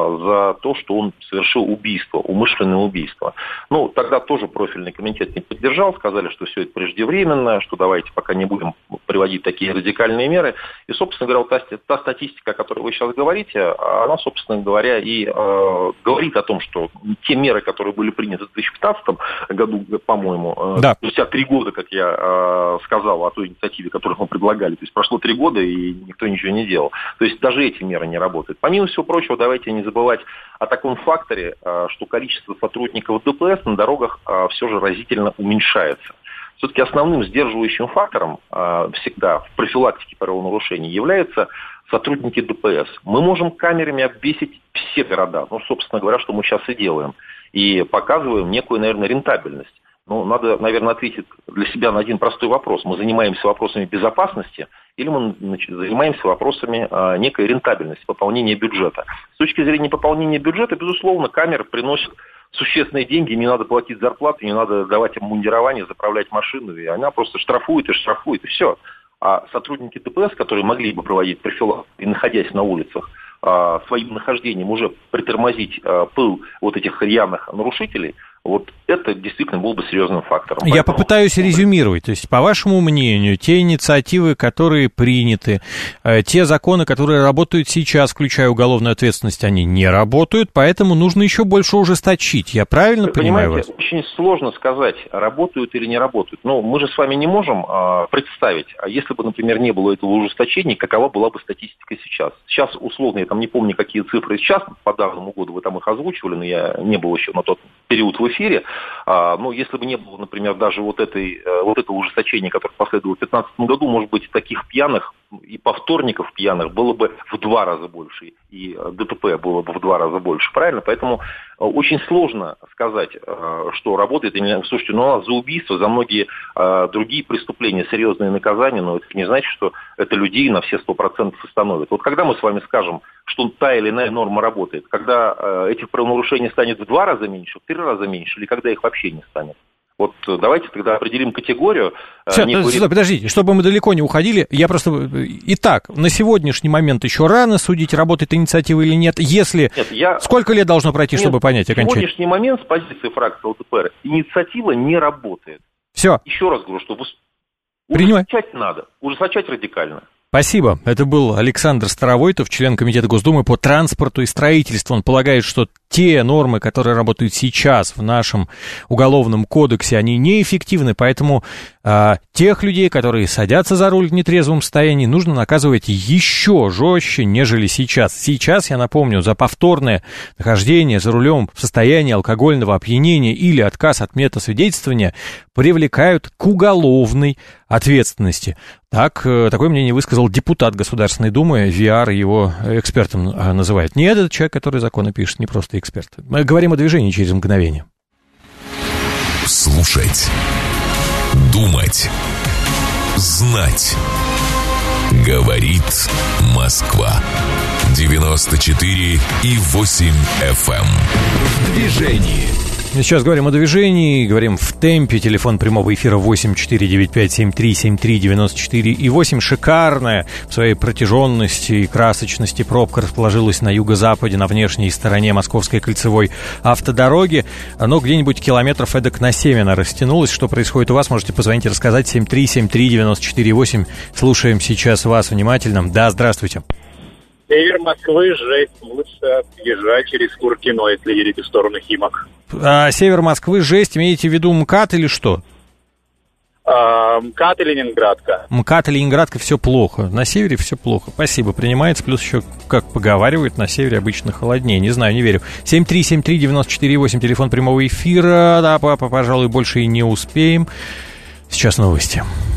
за то, что он совершил убийство, умышленное убийство. Ну, тогда тоже профильный комитет не поддержал, сказали, что все это преждевременно, что давайте пока не будем приводить такие радикальные меры. И, собственно говоря, та, та статистика, о которой вы сейчас говорите, она, собственно говоря, и э, говорит о том, что те меры, которые были приняты в две тысячи пятнадцатом году, по-моему, э, да. спустя три года, как я э, сказал о той инициативе, которую мы предлагали, то есть прошло три года, и никто ничего не делал. То есть даже эти меры не работают. Помимо всего прочего, давайте не забывать о таком факторе, э, что количество сотрудников ДПС на дорогах э, все же разительно уменьшается. Все-таки основным сдерживающим фактором э, всегда в профилактике правонарушений является сотрудники ДПС. Мы можем камерами обвесить все города, ну, собственно говоря, что мы сейчас и делаем, и показываем некую, наверное, рентабельность. Ну, надо, наверное, ответить для себя на один простой вопрос. Мы занимаемся вопросами безопасности или мы занимаемся вопросами а, некой рентабельности, пополнения бюджета? С точки зрения пополнения бюджета, безусловно, камеры приносят существенные деньги, не надо платить зарплату, не надо давать им мундирование, заправлять машину, и она просто штрафует и штрафует, и все. А сотрудники ДПС, которые могли бы проводить профилактику и, находясь на улицах, своим нахождением уже притормозить пыл вот этих рьяных нарушителей, вот это действительно был бы серьезным фактором. Я Поэтому... попытаюсь резюмировать. То есть, по вашему мнению, те инициативы, которые приняты, те законы, которые работают сейчас, включая уголовную ответственность, они не работают, поэтому нужно еще больше ужесточить. Я правильно Вы понимаю вас? Очень сложно сказать, работают или не работают. Но мы же с вами не можем а, представить, а если бы, например, не было этого ужесточения, какова была бы статистика сейчас. Сейчас, условно, я там не помню, какие цифры сейчас, по данному году вы там их озвучивали, но я не был еще на тот период в эфире. А, ну, если бы не было, например, даже вот, этой, вот этого ужесточения, которое последовало в две тысячи пятнадцатом году, может быть, таких пьяных и повторников пьяных было бы в два раза больше, и ДТП было бы в два раза больше, правильно? Поэтому очень сложно сказать, что работает или нет. Слушайте, ну, у нас за убийство, за многие другие преступления серьезные наказания, но это не значит, что это людей на все сто процентов остановит. Вот когда мы с вами скажем, что та или иная норма работает, когда этих правонарушений станет в два раза меньше, в три раза меньше, или когда их вообще не станет? Вот давайте тогда определим категорию. Все, некую... стоп, подождите, чтобы мы далеко не уходили, я просто... Итак, на сегодняшний момент еще рано судить, работает инициатива или нет. Если... Нет, я... Сколько лет должно пройти, нет, чтобы понять окончательно? На сегодняшний момент с позиции фракции ЛДПР инициатива не работает. Все. Еще раз говорю, что Принимай. ужесточать надо, ужесточать радикально. Спасибо. Это был Александр Старовойтов, член Комитета Госдумы по транспорту и строительству. Он полагает, что те нормы, которые работают сейчас в нашем уголовном кодексе, они неэффективны, поэтому э, тех людей, которые садятся за руль в нетрезвом состоянии, нужно наказывать еще жестче, нежели сейчас. Сейчас, я напомню, за повторное нахождение за рулем в состоянии алкогольного опьянения или отказ от метасвидетельствования привлекают к уголовной ответственности. Так, такое мнение высказал депутат Государственной Думы, ви ар его экспертом называет. Не этот человек, который законы пишет, не просто эксперт. Мы говорим о движении через мгновение. Слушать, думать, знать. Говорит Москва. девяносто четыре и восемь эф эм. В движении. Сейчас говорим о движении, говорим в темпе. Телефон прямого эфира восемь четыре девять пять семь три семь три девять четыре и восемь. Шикарная в своей протяженности и красочности пробка расположилась на юго-западе, на внешней стороне Московской кольцевой автодороги. Но где-нибудь километров эдак на семь она растянулась. Что происходит у вас, можете позвонить и рассказать. семь три семь три девять четыре восемь. Слушаем сейчас вас внимательно. Да, здравствуйте. Север Москвы, жесть, лучше езжать через Куркино, если едете в сторону Химок. А, север Москвы, жесть, имеете в виду МКАД или что? А, МКАД и Ленинградка. МКАД и Ленинградка все плохо. На севере все плохо. Спасибо, принимается. Плюс еще, как поговаривают, на севере обычно холоднее. Не знаю, не верю. семь три семь три девять четыре восемь, телефон прямого эфира. Да, папа, пожалуй, больше и не успеем. Сейчас новости.